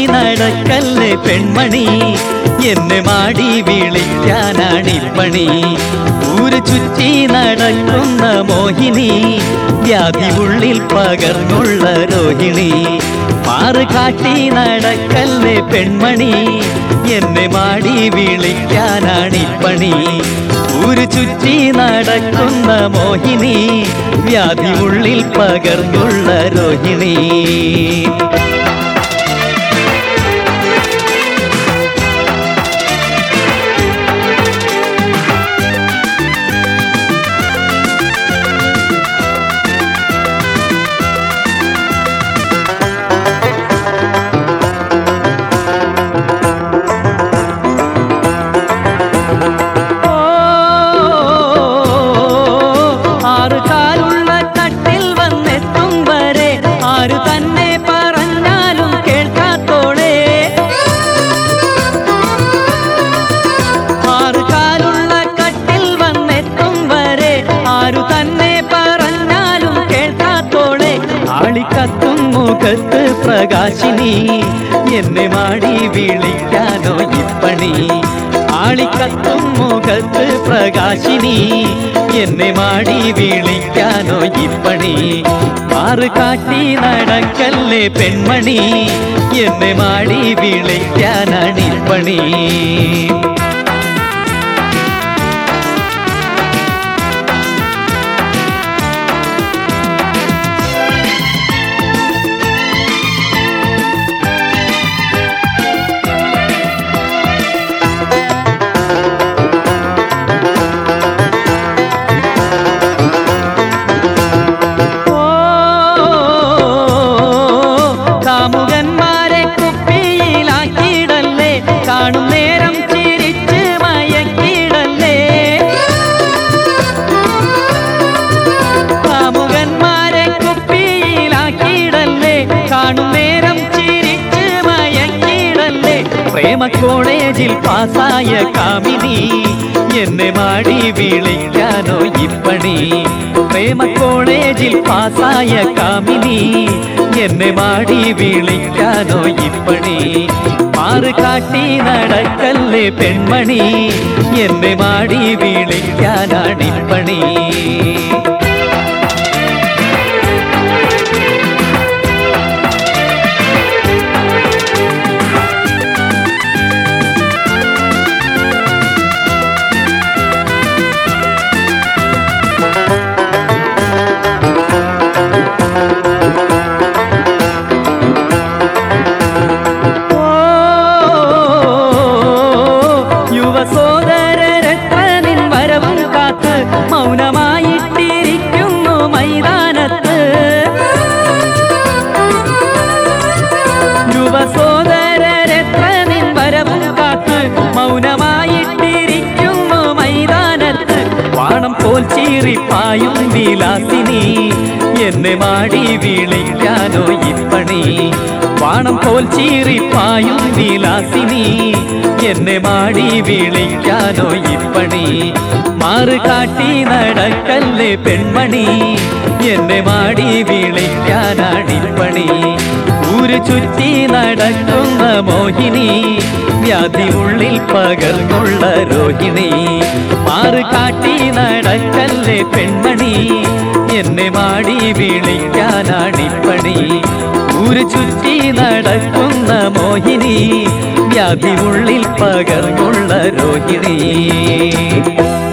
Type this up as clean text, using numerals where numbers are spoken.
നടക്കല്ലേ പെൺമണി, എന്നെ മാടി വിളിക്കാനാണിപ്പണി. ഊര് ചുറ്റി നടക്കുന്ന മോഹിനി, വ്യാധി ഉള്ളിൽ പകർന്നുള്ള രോഹിണി. മാറ് കാട്ടി നടക്കല്ലേ പെൺമണി, എന്നെ മാടി വിളിക്കാനാണിപ്പണി. ഊര് ചുറ്റി നടക്കുന്ന മോഹിനി, വ്യാധി ഉള്ളിൽ പകർന്നുള്ള രോഹിണി. ആളിക്കത്തും മുഖത്ത് പ്രകാശിനി, എന്നെ മാടി വിളിക്കാനോ ഇപ്പണി. ആളിക്കത്തും മുഖത്ത് പ്രകാശിനി, എന്നെ മാടി വിളിക്കാനോ ഇപ്പണി. മാറ് കാട്ടി നടക്കല്ലേ പെൺമണി, എന്നെ മാടി വിളിക്കാനാണിപ്പണി. കാമുകന്മാരെ കുപ്പിയിലാക്കിയിടല്ലേ, കാണും നേരം ചിരിച്ച് മയക്കിടല്ലേ. കാമുകന്മാരെ കുപ്പിയിലാക്കിയിടല്ലേ, കാണും നേരം ചിരിച്ച് മയക്കിടല്ലേ. പ്രേമ കോളേജിൽ പാസായ കാമിനി, എന്നെ മാടി വിളിക്കാനോ ഇപ്പണി. പ്രേമ കോളേജിൽ പാസായ കാമിനി, എന്നെ മാടി വിളിക്കാനോ ഇപ്പണി. മാറ് കാട്ടി നടക്കല്ലേ പെൺമണി, എന്നെ മാടി വിളിക്കാനാണിപ്പണി. മൗനമായിട്ടിരിക്കുന്നു മൈതാനത്ത്, യുവസോദരരെത്ര നിൻ വരവും കാത്ത്. മൗനമായിട്ടിരിക്കുന്നു മൈതാനത്ത്, വാണം പോൽ ചീറിപ്പായും വിലാസിനി, എന്നെ മാടി വിളിക്കാനോ ഇപ്പണി. വാണം പോൽ ചീറിപ്പായും വിലാസിനി, എന്നെ മാടി വിളിക്കാനോ ഇപ്പണി. മാറ് കാട്ടി നടക്കല്ലേ പെൺമണി, എന്നെ മാടി വിളിക്കാനാണിപ്പണി. ഊര് ചുറ്റി നടക്കുന്ന മോഹിനി, വ്യാധി ഉള്ളിൽ പകർന്നുള്ള രോഹിണി. മാറ് കാട്ടി നടക്കല്ലേ പെൺമണി, എന്നെ മാടി വിളിക്കാനാണിപ്പണി. ഊര് ചുറ്റി നടക്കുന്ന മോഹിനി, വ്യാധി ഉള്ളിൽ പകർന്നുള്ള രോഹിണി.